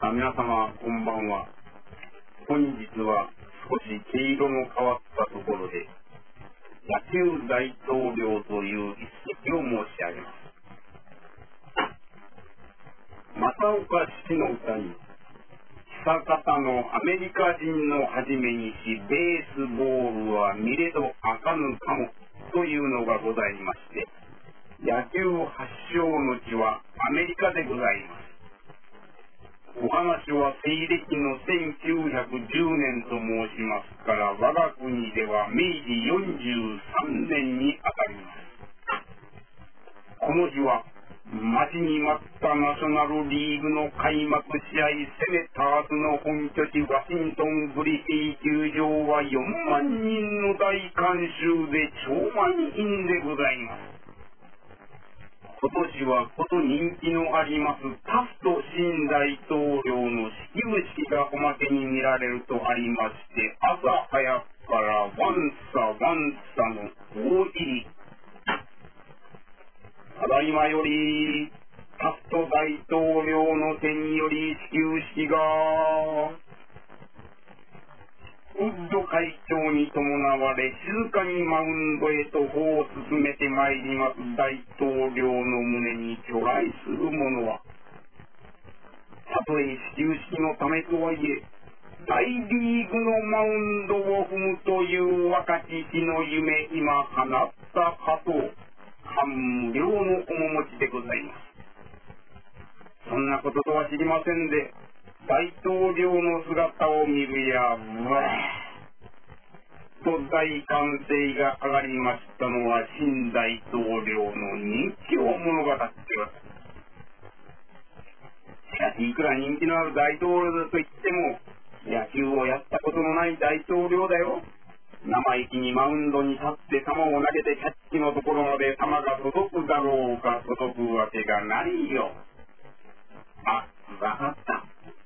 皆様こんばんは。本日は少し毛色の変わったところで野球大統領という一席を申し上げます。正岡子規の歌に久方のアメリカ人のはじめにしベースボールは見れどあかぬかもというのがございまして、野球発祥の地はアメリカでございます。お話は西暦の1910年と申しますから、我が国では明治43年にあたります。この日は待ちに待ったナショナルリーグの開幕試合、セネターズの本拠地ワシントングリフィー球場は4万人の大観衆で超満員でございます。今年はこと人気のありますタフト新大統領の始球式がおまけに見られるとありまして、朝早くからワンサの大入り。ただいまよりタフト大統領の手により始球式がウッド会長に伴われ、静かにマウンドへと歩を進めてまいります大統領の胸に巨来するものは、たとえ始球式のためとはいえ、大リーグのマウンドを踏むという若き日の夢、今叶ったかと、感無量の面持ちでございます。そんなこととは知りませんで、大統領の姿を見るや、うわーと大歓声が上がりましたのは、新大統領の人気を物語っています。しかし、いくら人気のある大統領だと言っても、野球をやったことのない大統領だよ。生意気にマウンドに立って球を投げてキャッチのところまで球が届くだろうか、届くわけがないよ。あ、わかった。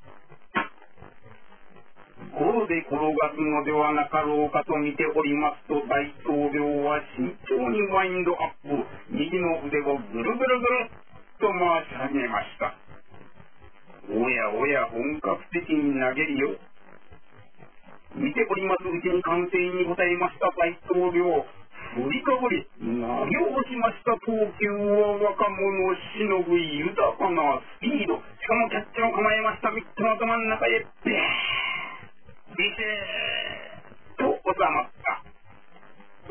ゴロで転がすのではなかろうかと見ておりますと、大統領は慎重にワインドアップ、右の腕をぐるぐるぐるっと回し始めました。おやおや、本格的に投げるよ。見ておりますうちに歓声に応えました大統領。振りかぶり、投げ下ろしました投球は若者をしのぐ豊かなスピード。しかもキャッチを構えました。ミットの頭の中へ、ビシーと収まった。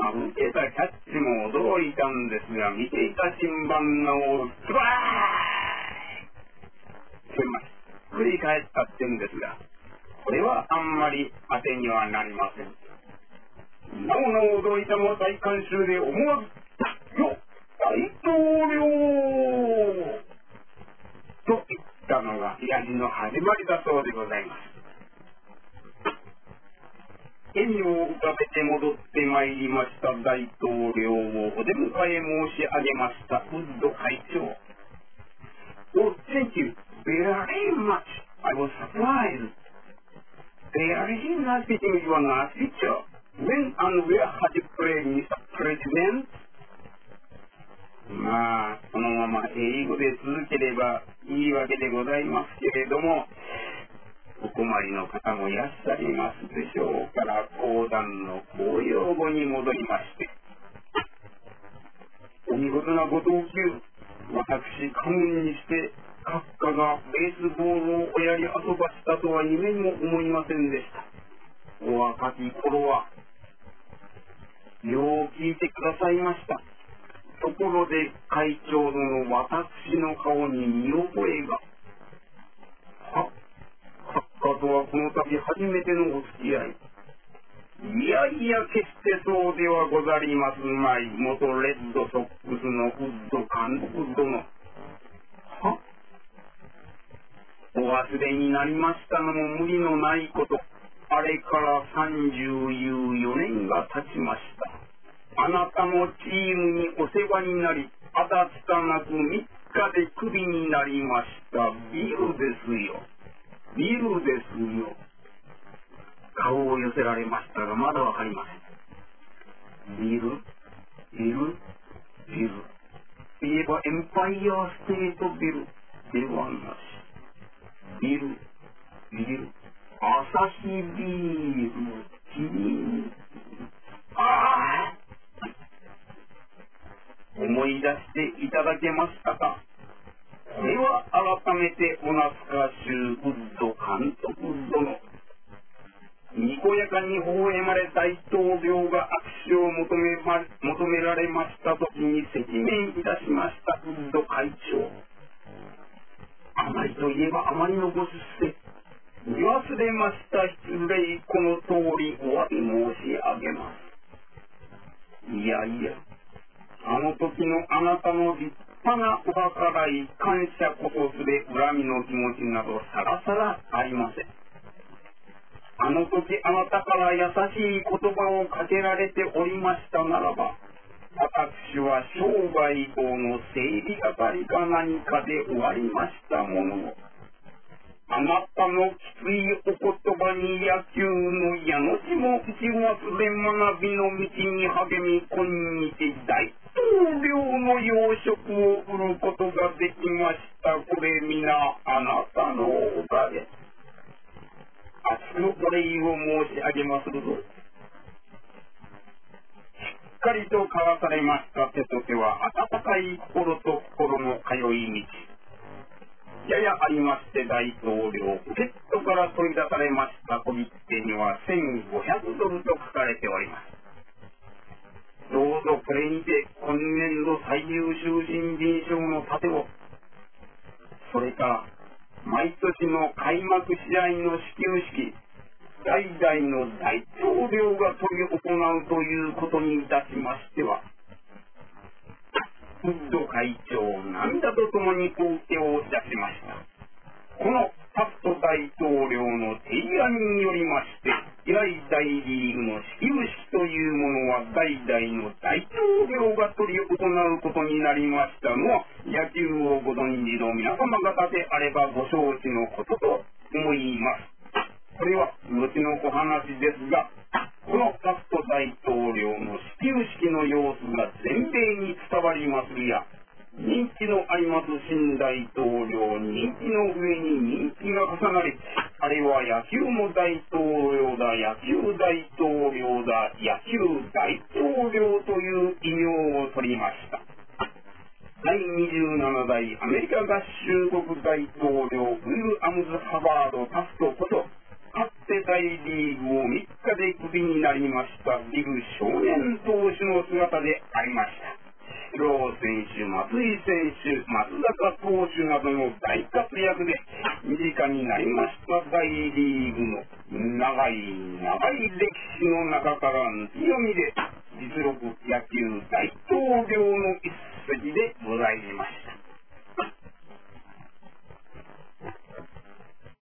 受けたキャッチも驚いたんですが、見ていた審判のストライク繰り返ったってんですが、これはあんまり当てにはなりません。なおなお驚いたのは大観衆で、思わずよ大統領と言ったのがやじの始まりだそうでございます。笑みを浮かべて戻ってまいりました大統領をお出迎え申し上げましたウッド会長。Oh, thank you very much. I was surprised. Very nice meeting you, nice picture. When and where had you played, Mr. President? まあ、このまま英語で続ければいいわけでございますけれども、お困りの方もいらっしゃいますでしょうから、講談の公用語に戻りまして、お見事なご投球、私家紋にして閣下がベースボールをおやり遊ばしたとは夢にも思いませんでした。お若き頃はよう聞いてくださいました。ところで会長殿、私の顔に見覚えが。閣下とはこの度初めてのお付き合い。いやいや、決してそうではござりますまい。元レッドソックスのウッド監督殿。お忘れになりましたのも無理のないこと。あれから34年が経ちました。あなたのチームにお世話になり、あたつかなく3日でクビになりました。ビルですよ。ビルですよ。顔を寄せられましたが、まだわかりません。ビル言えばエンパイアステートビルではなし。ビルビール、アサヒビール、キリン。ああ、思い出していただけましたか。これは改めてお懐かしゅうウッド監督殿。にこやかに微笑まれ大統領が握手を求められましたときに赤面いたしましたウッド会長。あまりといえばあまりのご出世。見忘れました失礼、この通りお詫び申し上げます。いやいや、あの時のあなたの立派なお計らい、感謝こそすれ恨みの気持ちなどさらさらありません。あの時あなたから優しい言葉をかけられておりましたならば、私は商売法の整理係か何かで終わりましたものの、あなたのきついお言葉に野球の矢の字も打ち忘れ学びの道に励み、今日大統領の要職を売ることができました。これ皆あなたのおかげ。厚くお礼を申し上げまするぞ。しっかりと交わされました手と手は温かい心と心の通い道。ややありまして大統領、ポケットから取り出されました小切手には1500ドルと書かれております。どうぞこれにて今年度最優秀新人賞の盾を、それから毎年の開幕試合の始球式、代々の大統領が執り行うということにいたしましては、ウッド会長、涙とともにお受けをいたしました。このタフト大統領の提案によりまして、以来大リーグの始球式というものは代々の大統領が執り行うことになりましたのは、野球をご存知の皆様方であればご承知のことと思います。これは後のお話ですが、このタフト大統領の始球式の様子が全米に伝わりますや、人気のあります新大統領、人気の上に人気が重なり、あれは野球も大統領だ、野球大統領だ、野球大統領という異名を取りました。第27代アメリカ合衆国大統領ウィル・アムズ・ハバード・タフトこと、かつて大リーグを3日でクビになりましたリグ少年投手の姿でありました。イチロー選手、松井選手、松坂投手などの大活躍で身近になりました大リーグの長い長い歴史の中から強みで実力野球大統領の一